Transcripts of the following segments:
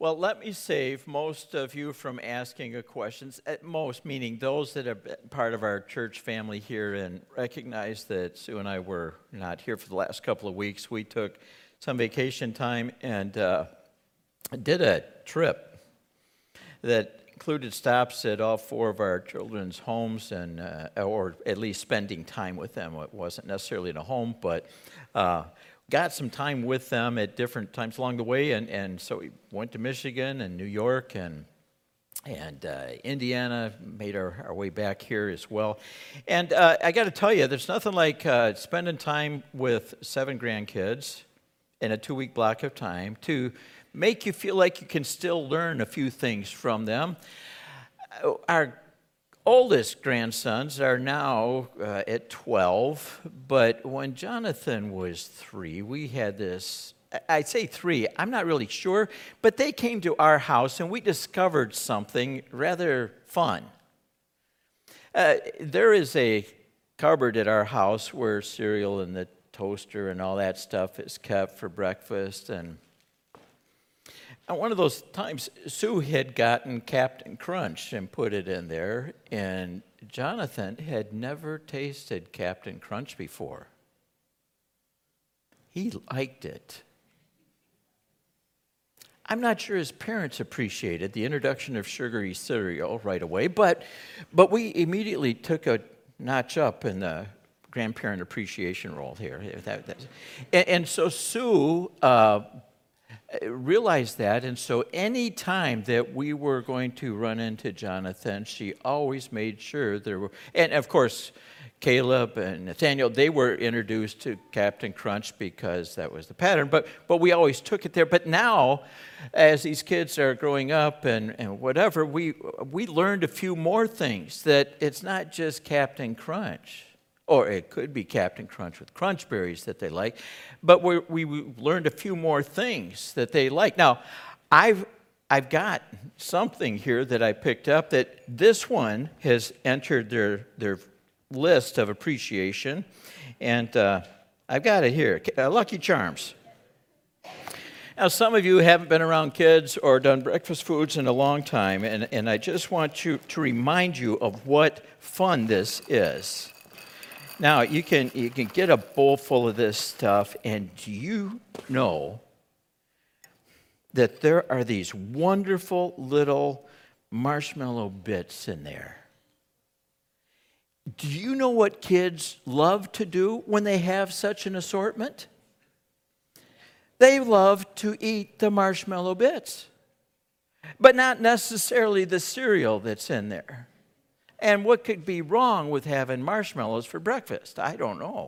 Well, let me save most of you from asking a questions, at most, meaning those that are part of our church family here and recognize that Sue and I were not here for the last couple of weeks. We took some vacation time and did a trip that included stops at all four of our children's homes, and or at least spending time with them. It wasn't necessarily in a home, but got some time with them at different times along the way, and so we went to Michigan and New York and Indiana, made our way back here as well. And I got to tell you, there's nothing like spending time with 7 grandkids in a 2-week block of time to make you feel like you can still learn a few things from them. Our oldest grandsons are now at 12, but when Jonathan was 3, we had this, I'd say 3, I'm not really sure, but they came to our house and we discovered something rather fun. There is a cupboard at our house where cereal and the toaster and all that stuff is kept for breakfast, and one of those times, Sue had gotten Captain Crunch and put it in there, and Jonathan had never tasted Captain Crunch before. He liked it. I'm not sure his parents appreciated the introduction of sugary cereal right away, but we immediately took a notch up in the grandparent appreciation role here. And so Sue realized that, and so any time that we were going to run into Jonathan, she always made sure there were, and of course, Caleb and Nathaniel, they were introduced to Captain Crunch because that was the pattern, but we always took it there. But now, as these kids are growing up and whatever, we learned a few more things, that it's not just Captain Crunch. Or it could be Captain Crunch with crunch berries that they like. But we learned a few more things that they like. Now, I've got something here that I picked up that this one has entered their list of appreciation. And I've got it here, Lucky Charms. Now, some of you haven't been around kids or done breakfast foods in a long time, and I just want to remind you of what fun this is. Now, you can get a bowl full of this stuff, and do you know that there are these wonderful little marshmallow bits in there? Do you know what kids love to do when they have such an assortment? They love to eat the marshmallow bits, but not necessarily the cereal that's in there. And what could be wrong with having marshmallows for breakfast? I don't know.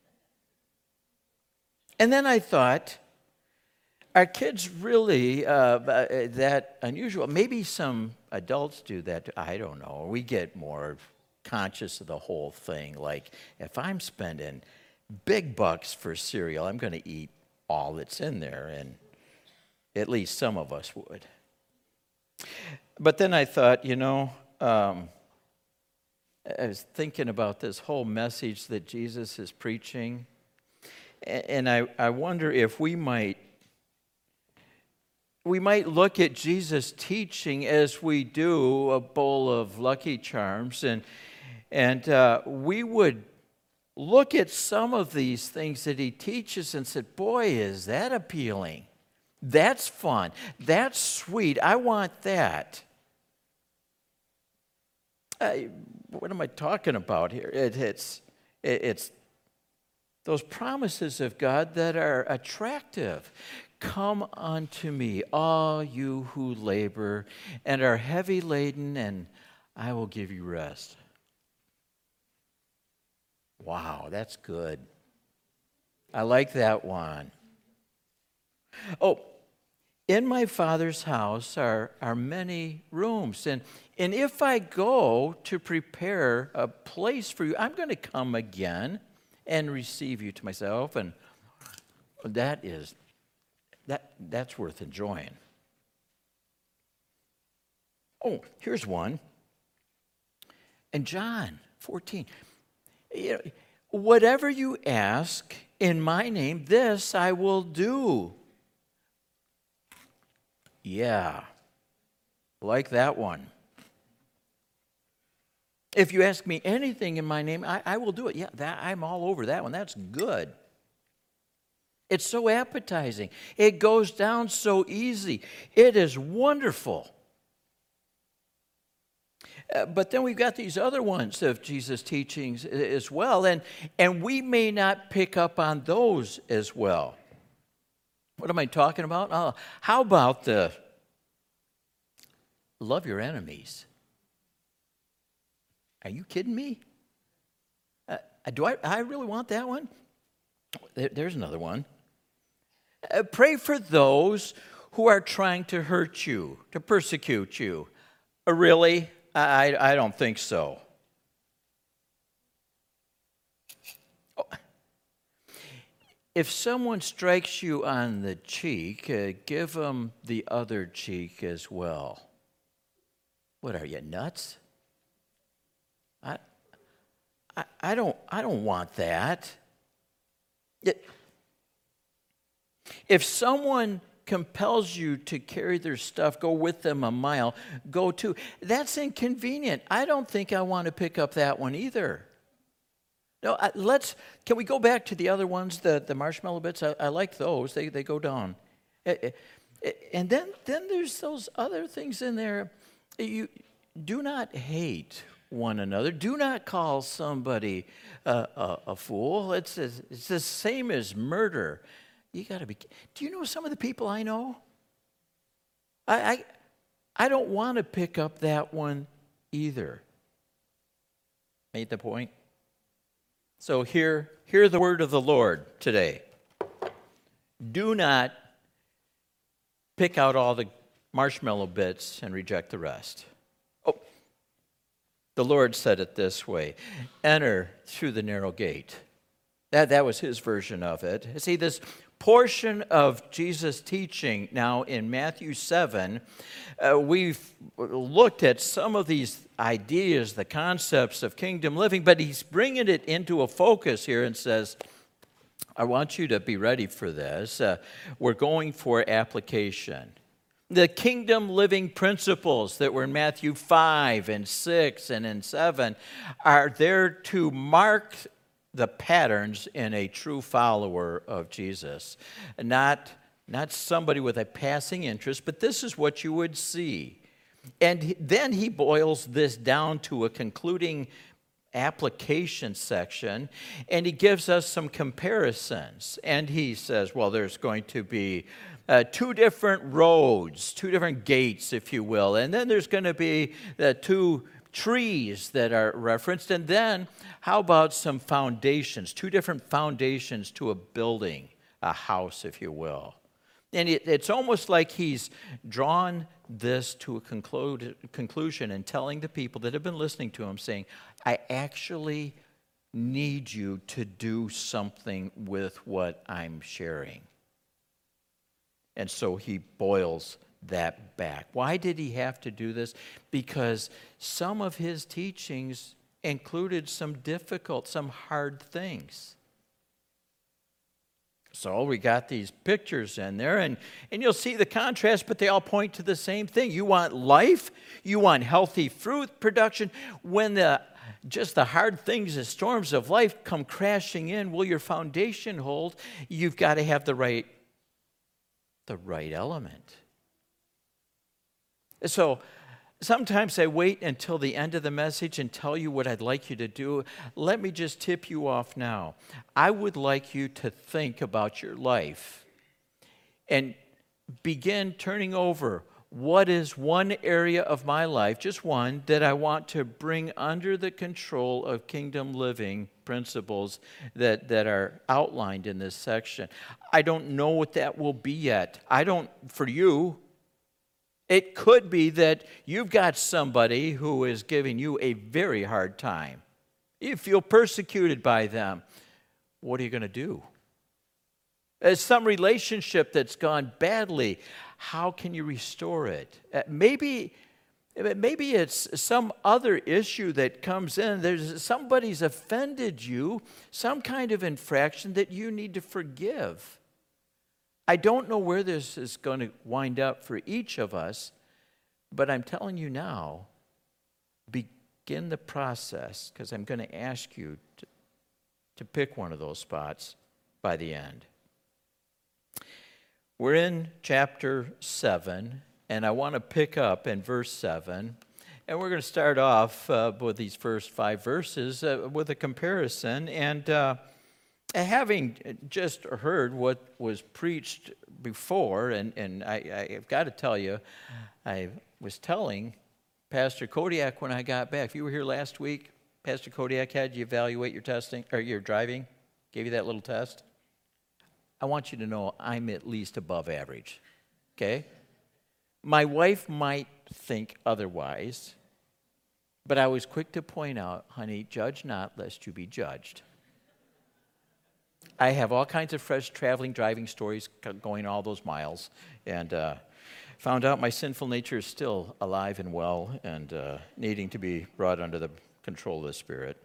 And then I thought, are kids really that unusual? Maybe some adults do that. I don't know. We get more conscious of the whole thing. Like, if I'm spending big bucks for cereal, I'm going to eat all that's in there. And at least some of us would. But then I thought, I was thinking about this whole message that Jesus is preaching, and I wonder if we might look at Jesus' teaching as we do a bowl of Lucky Charms, and we would look at some of these things that he teaches and said, boy, is that appealing. That's fun. That's sweet. I want that. What am I talking about here? It's those promises of God that are attractive. Come unto me, all you who labor and are heavy laden, and I will give you rest. Wow, that's good. I like that one. Oh, in my Father's house are many rooms, and if I go to prepare a place for you, I'm going to come again and receive you to myself, and that's worth enjoying. Oh, here's one. And John 14, whatever you ask in my name, this I will do, Yeah, like that one. If you ask me anything in my name, I will do it. Yeah, I'm all over that one. That's good. It's so appetizing. It goes down so easy. It is wonderful. But then we've got these other ones of Jesus' teachings as well, and we may not pick up on those as well. What am I talking about? How about the love your enemies? Are you kidding me? Do I really want that one? There's another one. Pray for those who are trying to hurt you, to persecute you. Really? I don't think so. If someone strikes you on the cheek, give them the other cheek as well. What are you, nuts? I don't want that. If someone compels you to carry their stuff, go with them a mile, go too. That's inconvenient. I don't think I want to pick up that one either. No, can we go back to the other ones, the marshmallow bits? I like those. They go down. And then there's those other things in there. You do not hate one another. Do not call somebody a fool. It's the same as murder. You got to be. Do you know some of the people I know? I don't want to pick up that one either. Made the point? So hear the word of the Lord today. Do not pick out all the marshmallow bits and reject the rest. Oh, the Lord said it this way: enter through the narrow gate. That was his version of it. See, this portion of Jesus' teaching now in Matthew 7, we've looked at some of these ideas, the concepts of kingdom living, but he's bringing it into a focus here and says, I want you to be ready for this. We're going for application. The kingdom living principles that were in Matthew 5 and 6 and in 7 are there to mark the patterns in a true follower of Jesus. Not somebody with a passing interest, but this is what you would see. And then he boils this down to a concluding application section, and he gives us some comparisons. And he says, well, there's going to be two different roads, two different gates, if you will. And then there's going to be two trees that are referenced. And then how about some foundations, two different foundations to a building, a house, if you will. And it's almost like he's drawn this to a conclusion and telling the people that have been listening to him, saying, I actually need you to do something with what I'm sharing. And so he boils that back. Why did he have to do this? Because some of his teachings included some difficult, some hard things. So we got these pictures in there, and you'll see the contrast, but they all point to the same thing. You want life, you want healthy fruit production. When just the hard things, the storms of life come crashing in, will your foundation hold? You've got to have the right element. So sometimes I wait until the end of the message and tell you what I'd like you to do. Let me just tip you off now. I would like you to think about your life and begin turning over what is one area of my life, just one, that I want to bring under the control of kingdom living principles that are outlined in this section. I don't know what that will be yet. For you, it could be that you've got somebody who is giving you a very hard time. You feel persecuted by them. What are you going to do? There's some relationship that's gone badly. How can you restore it? Maybe it's some other issue that comes in. Somebody's offended you, some kind of infraction that you need to forgive. I don't know where this is going to wind up for each of us, but I'm telling you now, begin the process, because I'm going to ask you to pick one of those spots by the end. We're in chapter 7, and I want to pick up in verse 7, and we're going to start off with these first 5 verses with a comparison. And having just heard what was preached before, and I've got to tell you, I was telling Pastor Kodiak when I got back. If you were here last week, Pastor Kodiak had you evaluate your testing or your driving, gave you that little test. I want you to know I'm at least above average, okay? My wife might think otherwise, but I was quick to point out, honey, judge not lest you be judged. I have all kinds of fresh traveling, driving stories going all those miles, and found out my sinful nature is still alive and well and needing to be brought under the control of the Spirit.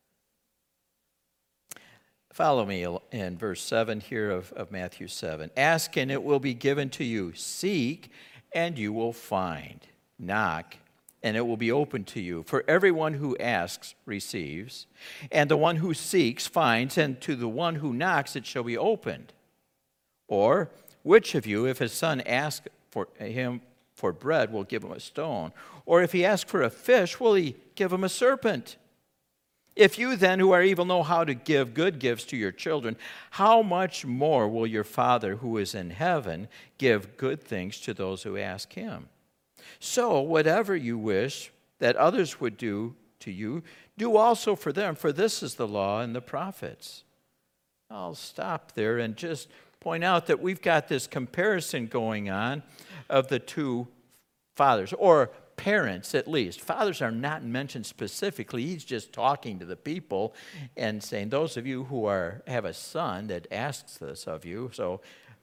Follow me in verse 7 here of Matthew 7. Ask and it will be given to you. Seek and you will find. Knock and it will be opened to you. For everyone who asks receives, and the one who seeks finds, and to the one who knocks it shall be opened. Or which of you, if his son asks him for bread, will give him a stone? Or if he asks for a fish, will he give him a serpent? If you then, who are evil, know how to give good gifts to your children, how much more will your Father who is in heaven give good things to those who ask him? So whatever you wish that others would do to you, do also for them, for this is the law and the prophets. I'll stop there and just point out that we've got this comparison going on of the two fathers, or parents at least. Fathers are not mentioned specifically. He's just talking to the people and saying, those of you who have a son that asks this of you. So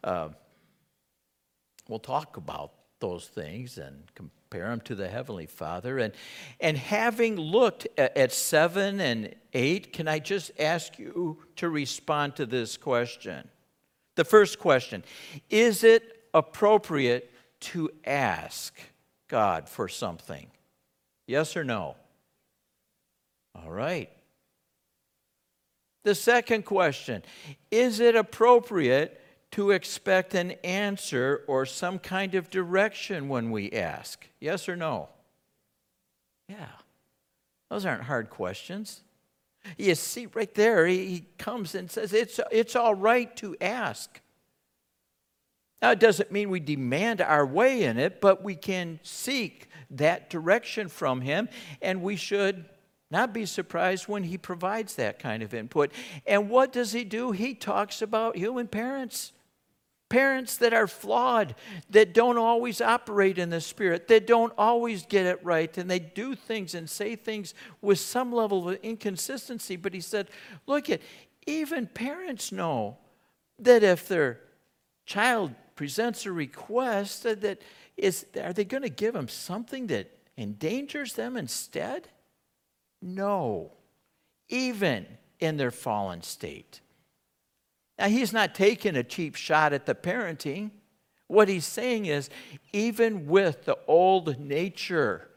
we'll talk about those things and compare them to the Heavenly Father. And having looked at 7 and 8, can I just ask you to respond to this question? The first question, is it appropriate to ask God for something? Yes or no? All right. The second question, is it appropriate to expect an answer or some kind of direction when we ask? Yes or no? Yeah. Those aren't hard questions. You see right there, he comes and says it's all right to ask. Now, it doesn't mean we demand our way in it, but we can seek that direction from him, and we should not be surprised when he provides that kind of input. And what does he do? He talks about human parents. Parents that are flawed, that don't always operate in the Spirit, that don't always get it right, and they do things and say things with some level of inconsistency. But he said, look, even parents know that if their child presents a request, are they going to give them something that endangers them instead? No, even in their fallen state. Now, he's not taking a cheap shot at the parenting. What he's saying is, even with the old nature,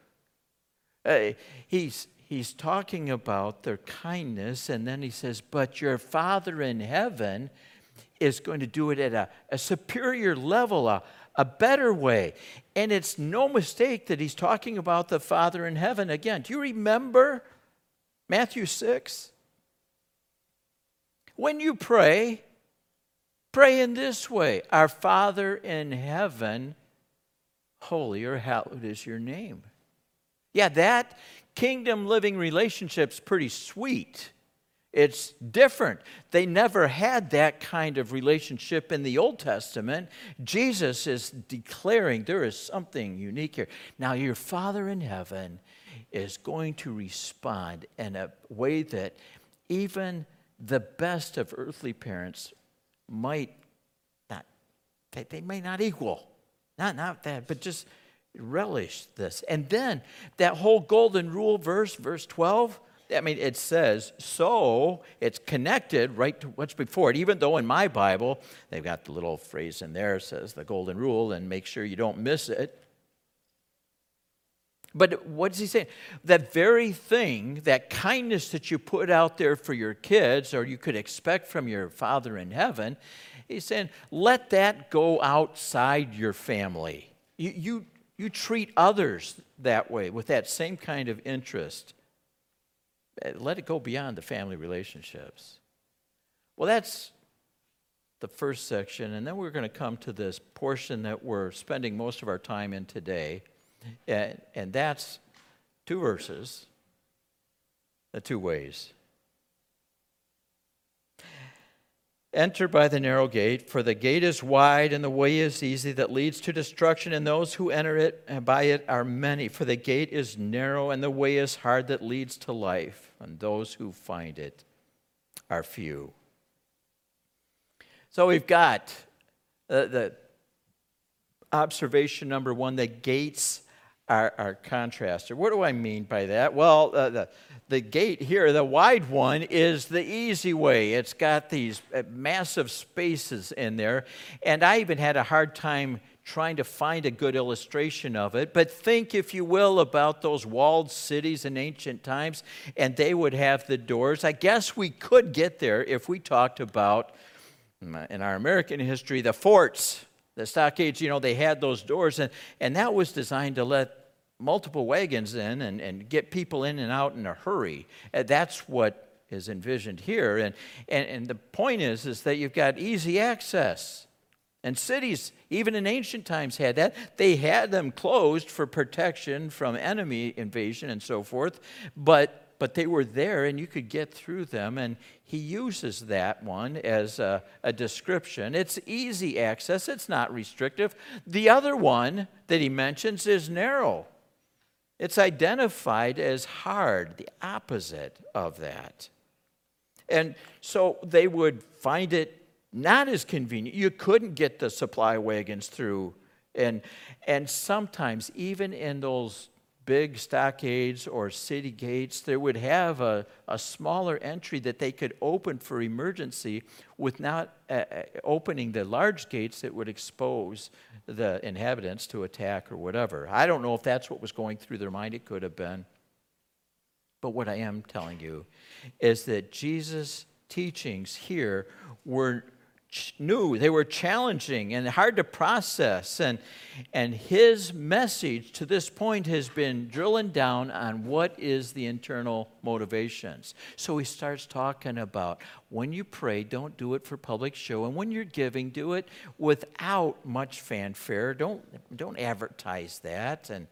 he's talking about their kindness, and then he says, but your Father in heaven is going to do it at a superior level, a better way. And it's no mistake that he's talking about the Father in heaven. Again, do you remember Matthew 6? When you pray in this way, our Father in heaven, holy or hallowed is your name. Yeah, that kingdom living relationship's pretty sweet. It's different. They never had that kind of relationship in the Old Testament. Jesus is declaring there is something unique here. Now, your Father in heaven is going to respond in a way that even the best of earthly parents might not, they may not equal. Not that, but just relish this. And then that whole golden rule verse 12, I mean, it says so. It's connected right to what's before it. Even though in my Bible, they've got the little phrase in there that says the golden rule, and make sure you don't miss it. But what's he saying? That very thing, that kindness that you put out there for your kids, or you could expect from your Father in heaven, he's saying, let that go outside your family. You treat others that way, with that same kind of interest. Let it go beyond the family relationships. Well, that's the first section, and then we're going to come to this portion that we're spending most of our time in today, and that's 2 verses, the 2 ways. Enter by the narrow gate, for the gate is wide and the way is easy that leads to destruction, and those who enter it and by it are many. For the gate is narrow and the way is hard that leads to life, and those who find it are few. So we've got the observation number 1, the gates are contrasted. What do I mean by that? Well, the gate here, the wide one, is the easy way. It's got these massive spaces in there, and I even had a hard time trying to find a good illustration of it. But think, if you will, about those walled cities in ancient times, and they would have the doors. I guess we could get there if we talked about, in our American history, the forts, the stockades. They had those doors, and that was designed to let multiple wagons in and get people in and out in a hurry. That's what is envisioned here. And the point is that you've got easy access. And cities, even in ancient times, had that. They had them closed for protection from enemy invasion and so forth, but they were there and you could get through them, and he uses that one as a description. It's easy access, it's not restrictive. The other one that he mentions is narrow. It's identified as hard, the opposite of that. And so they would find it not as convenient. You couldn't get the supply wagons through. And sometimes, even in those big stockades or city gates, they would have a smaller entry that they could open for emergency, with not opening the large gates that would expose the inhabitants to attack or whatever. I don't know if that's what was going through their mind. It could have been. But what I am telling you is that Jesus' teachings here were new. They were challenging and hard to process. And his message to this point has been drilling down on what is the internal motivations. So he starts talking about, when you pray, don't do it for public show. And when you're giving, do it without much fanfare. Don't advertise that. And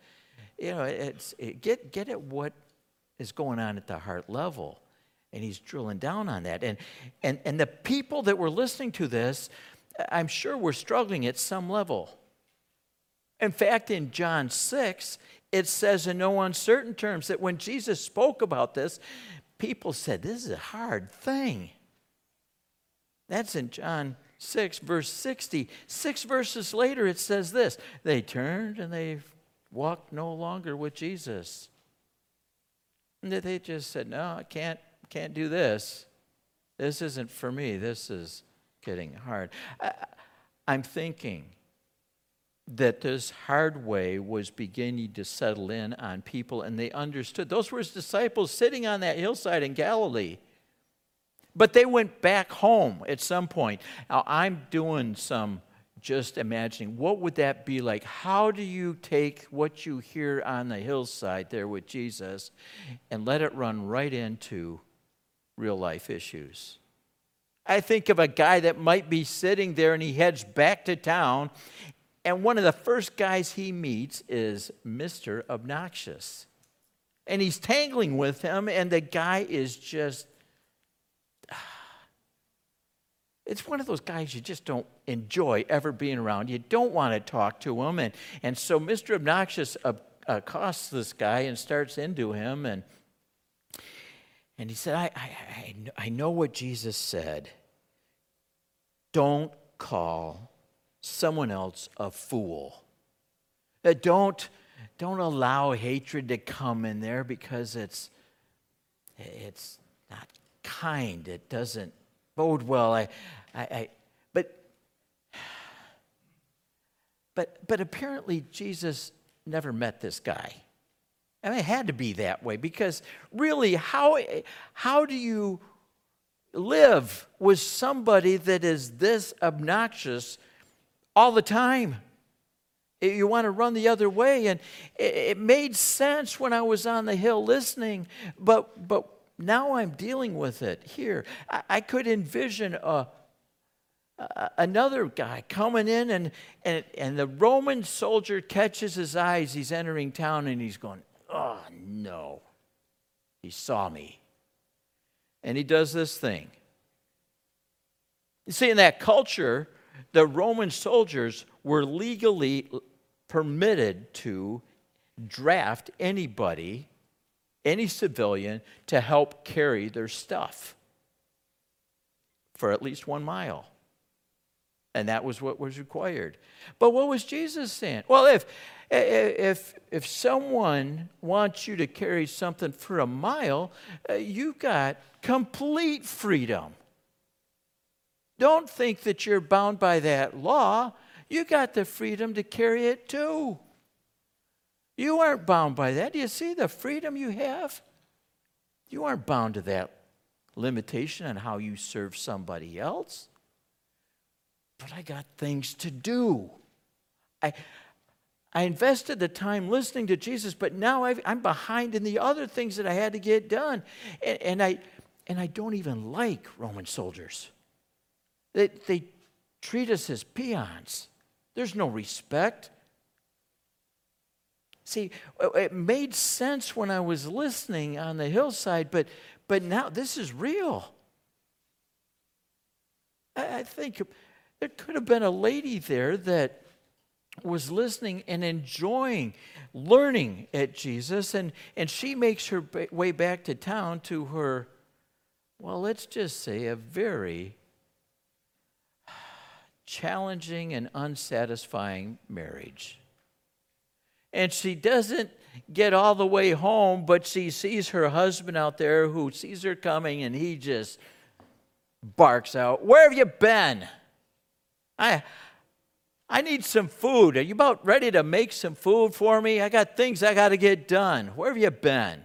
get at what is going on at the heart level. And he's drilling down on that. And the people that were listening to this, I'm sure were struggling at some level. In fact, in John 6, it says in no uncertain terms that when Jesus spoke about this, people said, this is a hard thing. That's in John 6, verse 60. 6 verses later, it says this: they turned and they walked no longer with Jesus. And they just said, no, I can't do this. This isn't for me. This is getting hard. I'm thinking that this hard way was beginning to settle in on people, and they understood. Those were his disciples sitting on that hillside in Galilee. But they went back home at some point. Now, I'm doing some just imagining. What would that be like? How do you take what you hear on the hillside there with Jesus and let it run right into real life issues? I think of a guy that might be sitting there and he heads back to town, and one of the first guys he meets is Mr. Obnoxious. And he's tangling with him, and the guy is just, it's one of those guys you just don't enjoy ever being around. You don't want to talk to him. And so Mr. Obnoxious accosts this guy and starts into him, and he said, I know what Jesus said. Don't call someone else a fool. Don't allow hatred to come in there, because it's not kind. It doesn't bode well. But apparently Jesus never met this guy. I mean, it had to be that way, because really, how do you live with somebody that is this obnoxious all the time? You want to run the other way. And it made sense when I was on the hill listening, but now I'm dealing with it here. I could envision another guy coming in, and the Roman soldier catches his eye as he's entering town, and he's going, oh, no. He saw me. And he does this thing. You see, in that culture, the Roman soldiers were legally permitted to draft anybody, any civilian, to help carry their stuff for at least 1 mile. And that was what was required. But what was Jesus saying? Well, if someone wants you to carry something for a mile, you've got complete freedom. Don't think that you're bound by that law. You got the freedom to carry it too. You aren't bound by that. Do you see the freedom you have? You aren't bound to that limitation on how you serve somebody else. But I got things to do. I invested the time listening to Jesus, but now I'm behind in the other things that I had to get done. And I don't even like Roman soldiers. They treat us as peons. There's no respect. See, it made sense when I was listening on the hillside, but now this is real. I think there could have been a lady there that was listening and enjoying learning at Jesus, and she makes her way back to town to her, well, let's just say a very challenging and unsatisfying marriage. And she doesn't get all the way home, but she sees her husband out there who sees her coming, and he just barks out, "Where have you been? I need some food. Are you about ready to make some food for me? I got things I got to get done. Where have you been?"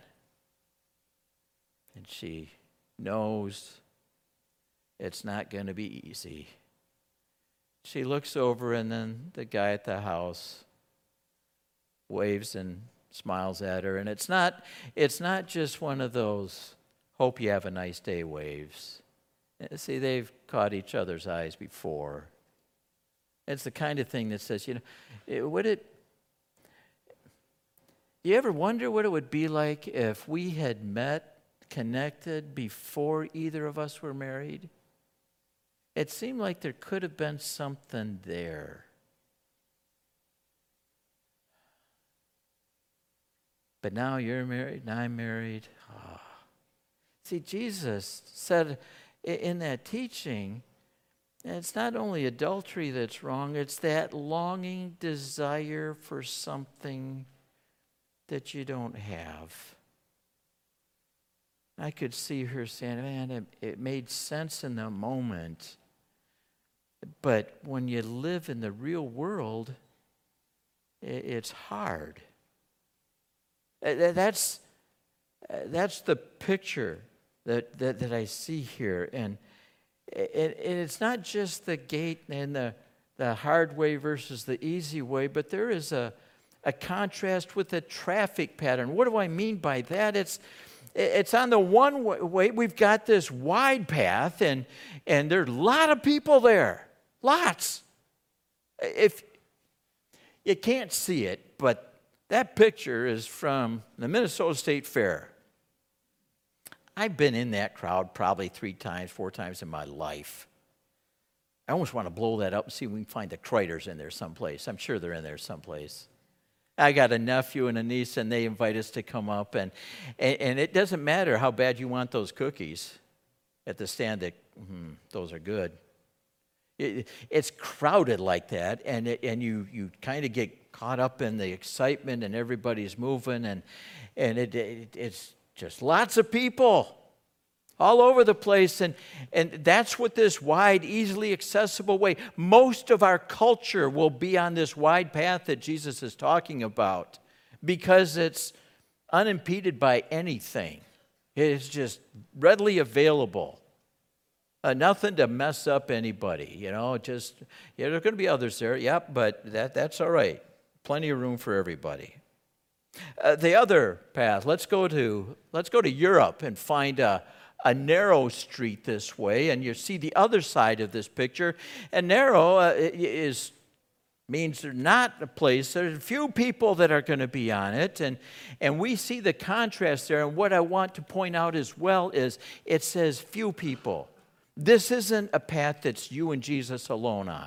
And she knows it's not going to be easy. She looks over, and then the guy at the house waves and smiles at her. And it's not just one of those "hope you have a nice day" waves. See, they've caught each other's eyes before. It's the kind of thing that says, you ever wonder what it would be like if we had met, connected before either of us were married? It seemed like there could have been something there. But now you're married, and I'm married. Oh. See, Jesus said in that teaching, it's not only adultery that's wrong, it's that longing desire for something that you don't have. I could see her saying, man, it made sense in the moment. But when you live in the real world, it's hard. That's the picture that I see here. And it's not just the gate and the hard way versus the easy way, but there is a contrast with the traffic pattern. What do I mean by that? It's on the one way, we've got this wide path, and there's a lot of people there. Lots. If you can't see it, but that picture is from the Minnesota State Fair. I've been in that crowd probably 3 times, 4 times in my life. I almost want to blow that up and see if we can find the Kreuters in there someplace. I'm sure they're in there someplace. I got a nephew and a niece, and they invite us to come up. And it doesn't matter how bad you want those cookies at the stand. Those are good. It's crowded like that, and you kind of get caught up in the excitement, and everybody's moving, and it's just lots of people all over the place. And that's what this wide, easily accessible way, most of our culture will be on this wide path that Jesus is talking about because it's unimpeded by anything. It's just readily available. Nothing to mess up anybody, just, there are going to be others there, but that's all right. Plenty of room for everybody. The other path, let's go to Europe and find a narrow street this way, and you see the other side of this picture. And narrow means there's not a place, there's a few people that are going to be on it, and we see the contrast there. And what I want to point out as well is it says few people. This isn't a path that's you and Jesus alone on.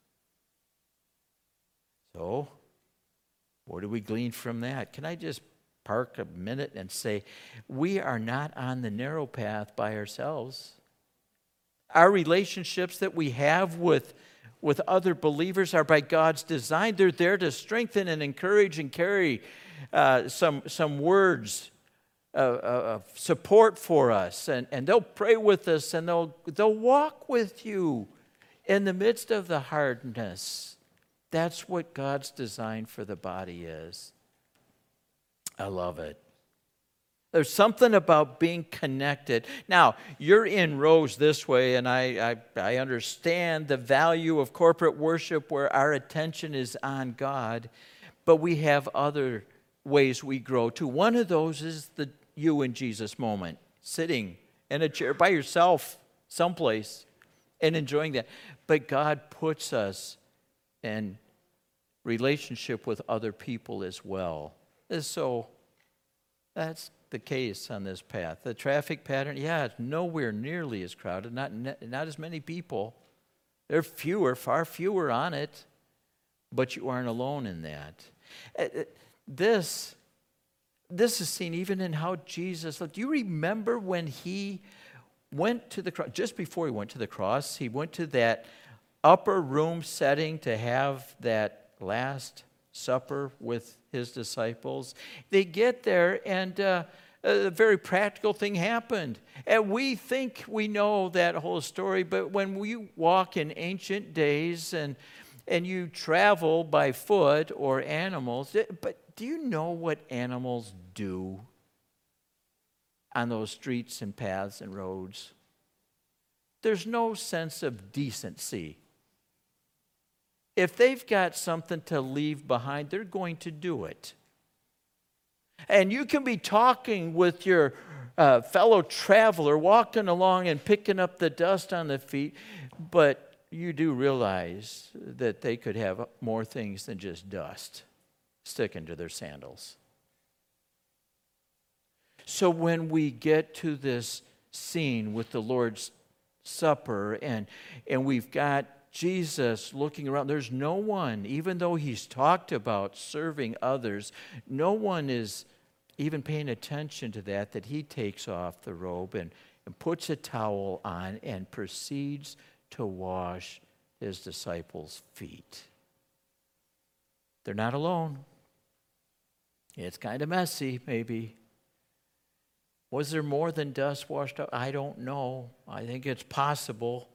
So, what do we glean from that? Can I just park a minute and say, we are not on the narrow path by ourselves. Our relationships that we have with other believers are by God's design. They're there to strengthen and encourage and carry some words of support for us, and they'll pray with us, and they'll walk with you in the midst of the hardness. That's what God's design for the body is. I love it. There's something about being connected. Now, you're in rows this way, and I understand the value of corporate worship where our attention is on God, but we have other ways we grow too. One of those is the you and Jesus moment, sitting in a chair by yourself someplace and enjoying that. But God puts us in relationship with other people as well. So that's the case on this path. The traffic pattern, it's nowhere nearly as crowded, not as many people. There are far fewer on it, but you aren't alone in that. This is seen even in how Jesus lived. Do you remember when he went to the cross? Just before he went to the cross, he went to that upper room setting to have that Last Supper with his disciples. They get there, and a very practical thing happened. And we think we know that whole story, but when we walk in ancient days and you travel by foot or animals, but do you know what animals do on those streets and paths and roads? There's no sense of decency. If they've got something to leave behind, they're going to do it. And you can be talking with your fellow traveler, walking along and picking up the dust on the feet, but you do realize that they could have more things than just dust sticking to their sandals. So when we get to this scene with the Lord's Supper and we've got Jesus looking around, there's no one, even though he's talked about serving others, no one is even paying attention to that he takes off the robe and puts a towel on and proceeds to wash his disciples' feet. They're not alone. It's kind of messy, maybe. Was there more than dust washed up? I don't know. I think it's possible.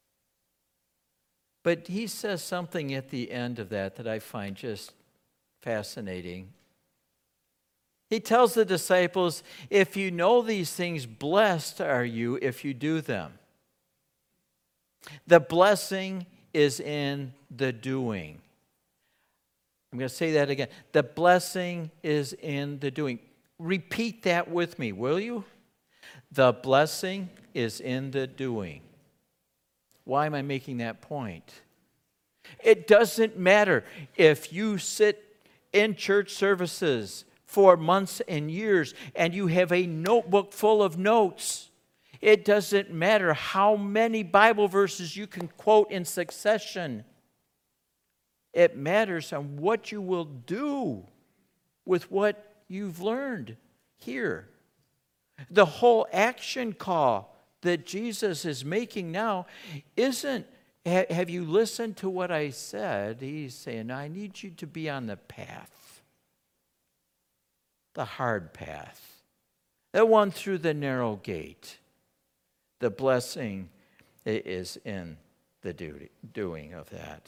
But he says something at the end of that I find just fascinating. He tells the disciples, if you know these things, blessed are you if you do them. The blessing is in the doing. I'm going to say that again. The blessing is in the doing. Repeat that with me, will you? The blessing is in the doing. Why am I making that point? It doesn't matter if you sit in church services for months and years and you have a notebook full of notes. It doesn't matter how many Bible verses you can quote in succession. It matters on what you will do with what you've learned here. The whole action call that Jesus is making now isn't, have you listened to what I said? He's saying, I need you to be on the path, the hard path, the one through the narrow gate. The blessing is in the doing of that.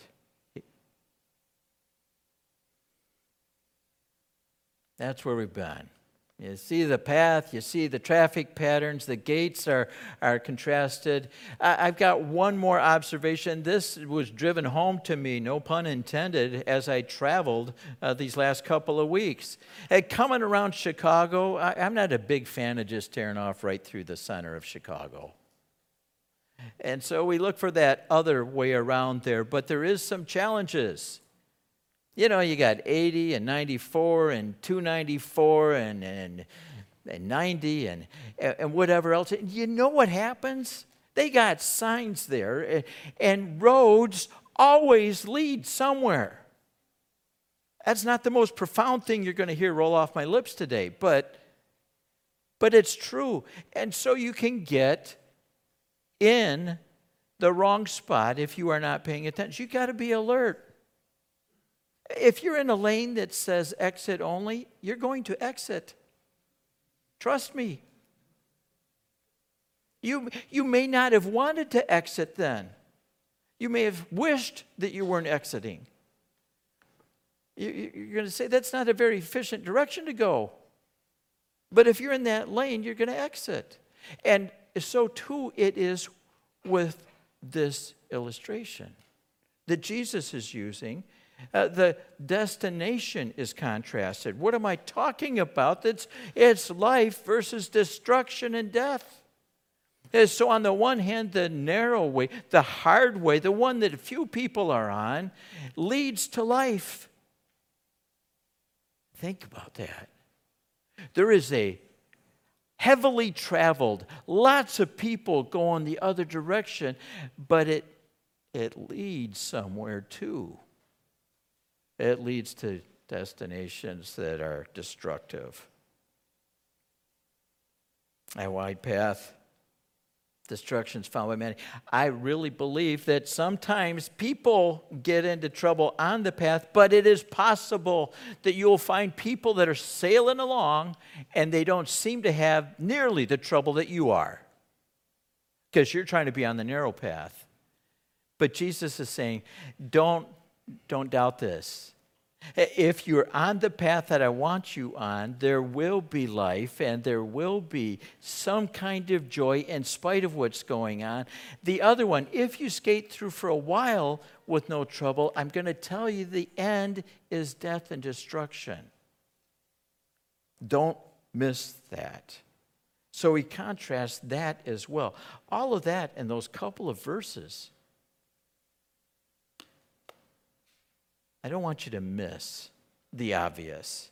That's where we've been. You see the path, you see the traffic patterns, the gates are contrasted. I've got one more observation. This was driven home to me, no pun intended, as I traveled these last couple of weeks. Coming around Chicago, I'm not a big fan of just tearing off right through the center of Chicago. And so we look for that other way around there, but there is some challenges. You know, you got 80 and 94 and 294 and 90 and whatever else. You know what happens? They got signs there, and roads always lead somewhere. That's not the most profound thing you're going to hear roll off my lips today, but it's true. And so you can get in the wrong spot if you are not paying attention. You got to be alert. If you're in a lane that says exit only, you're going to exit. Trust me. You may not have wanted to exit then. You may have wished that you weren't exiting. You're going to say, that's not a very efficient direction to go. But if you're in that lane, you're going to exit. And so too it is with this illustration that Jesus is using. The destination is contrasted. What am I talking about? It's life versus destruction and death. And so on the one hand, the narrow way, the hard way, the one that few people are on, leads to life. Think about that. There is a heavily traveled, lots of people going the other direction, but it leads somewhere too. It leads to destinations that are destructive. A wide path, destruction's found by many. I really believe that sometimes people get into trouble on the path, but it is possible that you'll find people that are sailing along and they don't seem to have nearly the trouble that you are because you're trying to be on the narrow path. But Jesus is saying, don't doubt this. If you're on the path that I want you on, there will be life and there will be some kind of joy in spite of what's going on. The other one, if you skate through for a while with no trouble, I'm going to tell you the end is death and destruction. Don't miss that. So he contrasts that as well. All of that in those couple of verses. I don't want you to miss the obvious.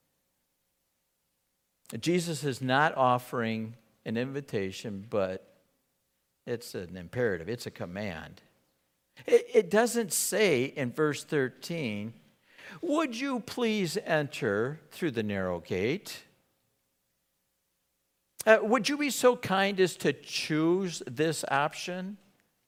Jesus is not offering an invitation, but it's an imperative. It's a command. It doesn't say in verse 13, would you please enter through the narrow gate? Would you be so kind as to choose this option?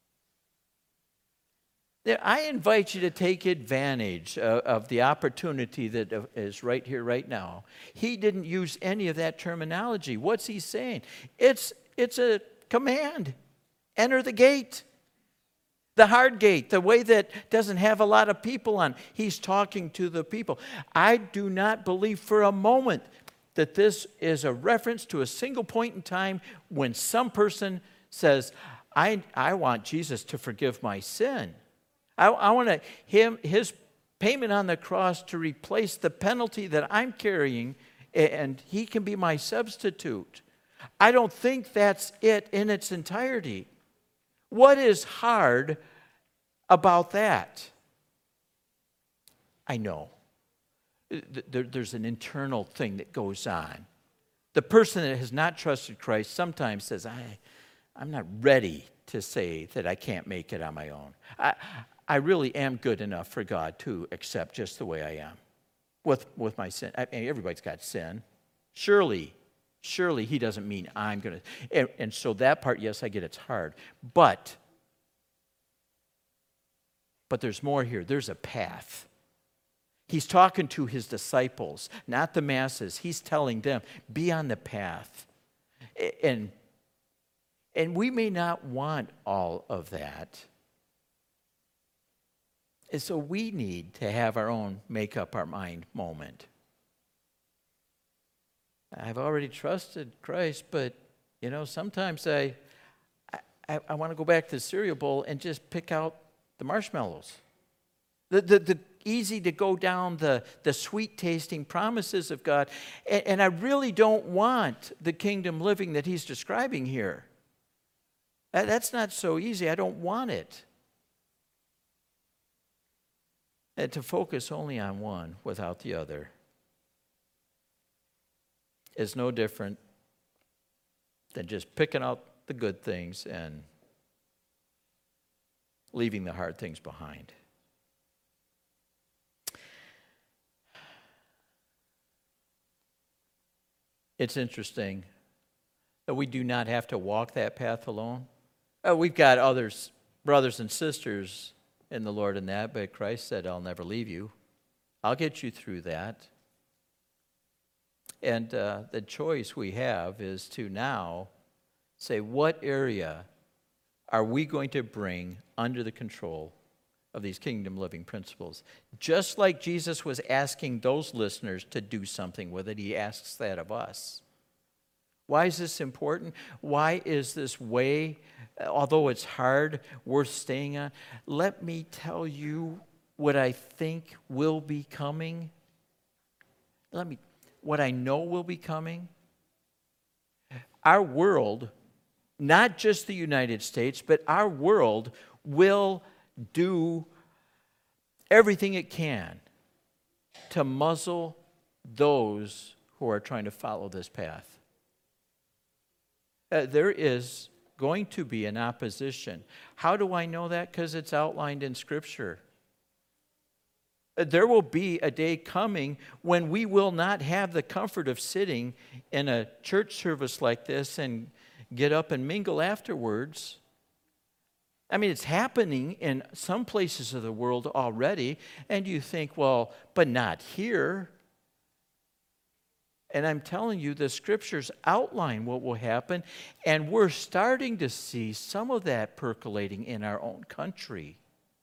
I invite you to take advantage of the opportunity that is right here, right now. He didn't use any of that terminology. What's he saying? It's a command. Enter the gate. The hard gate, the way that doesn't have a lot of people on. He's talking to the people. I do not believe for a moment that this is a reference to a single point in time when some person says, I want Jesus to forgive my sin. I want his payment on the cross to replace the penalty that I'm carrying, and he can be my substitute. I don't think that's it in its entirety. What is hard about that? I know. There's an internal thing that goes on. The person that has not trusted Christ sometimes says, I'm not ready to say that I can't make it on my own. I really am good enough for God to accept just the way I am with my sin. I mean, everybody's got sin. Surely he doesn't mean I'm going to. And so that part, yes, I get it's hard. But there's more here. There's a path. He's talking to his disciples, not the masses. He's telling them, be on the path. And we may not want all of that. And so we need to have our own make up our mind moment. I've already trusted Christ, but, sometimes I want to go back to the cereal bowl and just pick out the marshmallows. The easy to go down the sweet tasting promises of God. And I really don't want the kingdom living that he's describing here. That's not so easy. I don't want it. And to focus only on one without the other is no different than just picking out the good things and leaving the hard things behind. It's interesting that we do not have to walk that path alone. We've got others, brothers and sisters in the Lord in that, but Christ said, I'll never leave you. I'll get you through that. And the choice we have is to now say, what area are we going to bring under the control of these kingdom living principles? Just like Jesus was asking those listeners to do something with it, he asks that of us. Why is this important? Why is this way, although it's hard, worth staying on? Let me tell you what I think will be coming. What I know will be coming. Our world, not just the United States, but our world will do everything it can to muzzle those who are trying to follow this path. There is going to be an opposition. How do I know that? Because it's outlined in Scripture. There will be a day coming when we will not have the comfort of sitting in a church service like this and get up and mingle afterwards. I mean, it's happening in some places of the world already, and you think, well, but not here. And I'm telling you, the Scriptures outline what will happen, and we're starting to see some of that percolating in our own country.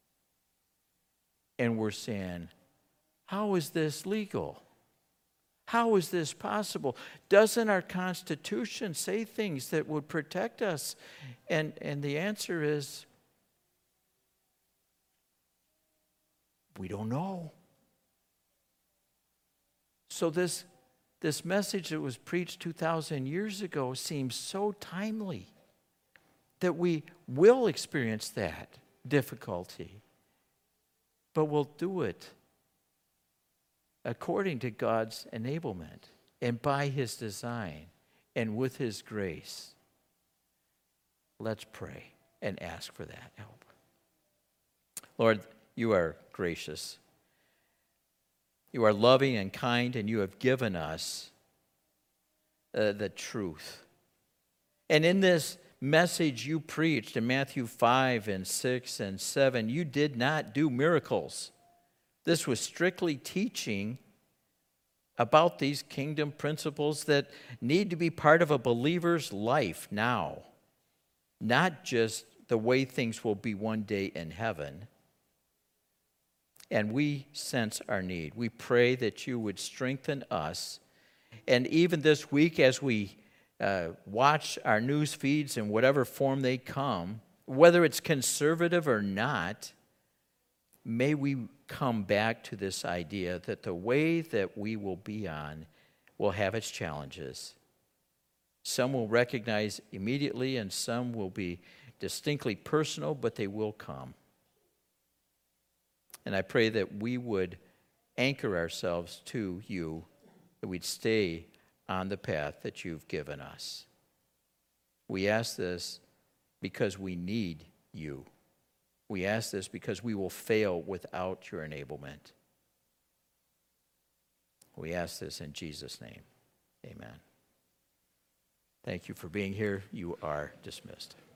And we're saying, how is this legal? How is this possible? Doesn't our Constitution say things that would protect us? And the answer is, we don't know. So this message that was preached 2,000 years ago seems so timely that we will experience that difficulty. But we'll do it according to God's enablement and by his design and with his grace. Let's pray and ask for that help. Lord, you are gracious. You are loving and kind, and you have given us the truth. And in this message you preached in Matthew 5 and 6 and 7, you did not do miracles. This was strictly teaching about these kingdom principles that need to be part of a believer's life now, not just the way things will be one day in heaven. And we sense our need. We pray that you would strengthen us. And even this week, as we watch our news feeds in whatever form they come, whether it's conservative or not, may we come back to this idea that the way that we will be on will have its challenges. Some will recognize immediately, and some will be distinctly personal, but they will come. And I pray that we would anchor ourselves to you, that we'd stay on the path that you've given us. We ask this because we need you. We ask this because we will fail without your enablement. We ask this in Jesus' name. Amen. Thank you for being here. You are dismissed.